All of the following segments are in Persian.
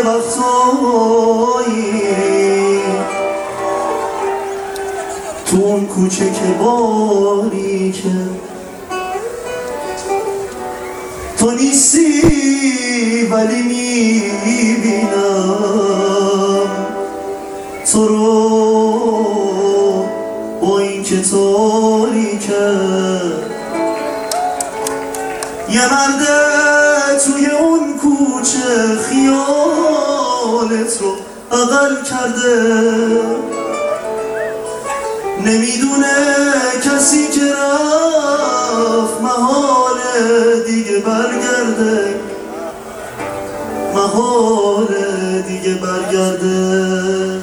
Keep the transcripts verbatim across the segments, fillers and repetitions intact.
وقتایی تو اون کوچه که باری که تو نیستی ولی میبینم تو رو با این که تاریکه یه مرده توی اون کوچه خیالت رو بغل کرده نمیدونه کسی که رفت محاله دیگه برگرده محاله دیگه برگرده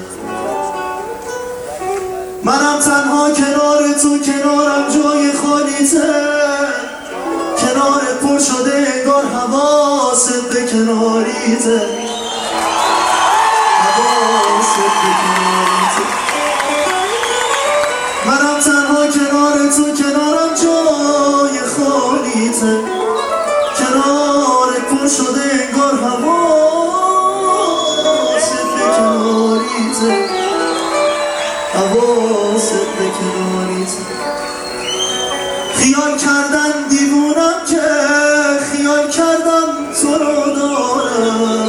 منم تنها کنار تو کنارم جای خالیته کنار پر شده انگار حواست به کناریته حواست به کناریته منم تنها کنار تو کنارم جای خالیته کنار پر شده انگار حواست به کناریته حواست به کناریته خیال کردن دیوونم که خیال کردم تو رو دارم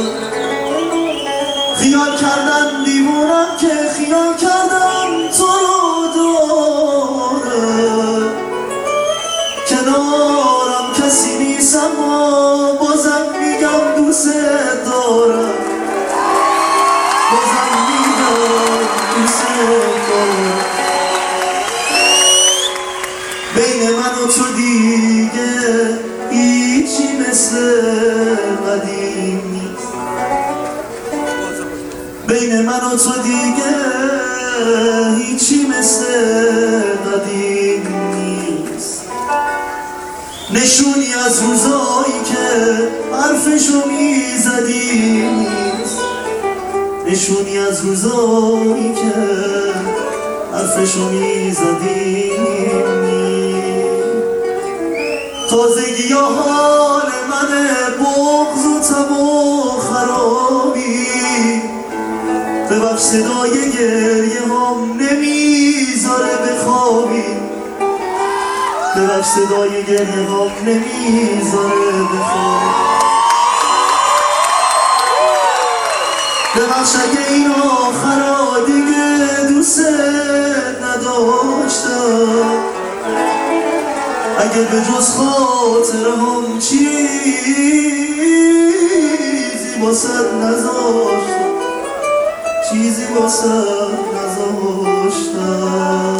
خیال کردن دیوونم که خیال کردم تو رو دارم کنارم کسی نیست اما بازم میگم دوست دارم بازم میگم دوست دارم بین من و تو دیگه هیچی مثل قدیم نیست بین من و تو دیگه هیچی مثل قدیم نیست نشونی از روزایی که حرفشو میزدیم نیست نشونی از روزایی که حرفشو میزدیم تازگی ها حال منه بغض و تب و خرابی ببخش صدای گریه هم نمیذاره بخوابی ببخش صدای گریه هم نمیذاره بخوابی ببخش اگه این آخرا دیگه دوست نداشتم اگه به جز خاطره هم چیزی واسد نذاشتم چیزی واسد نذاشتم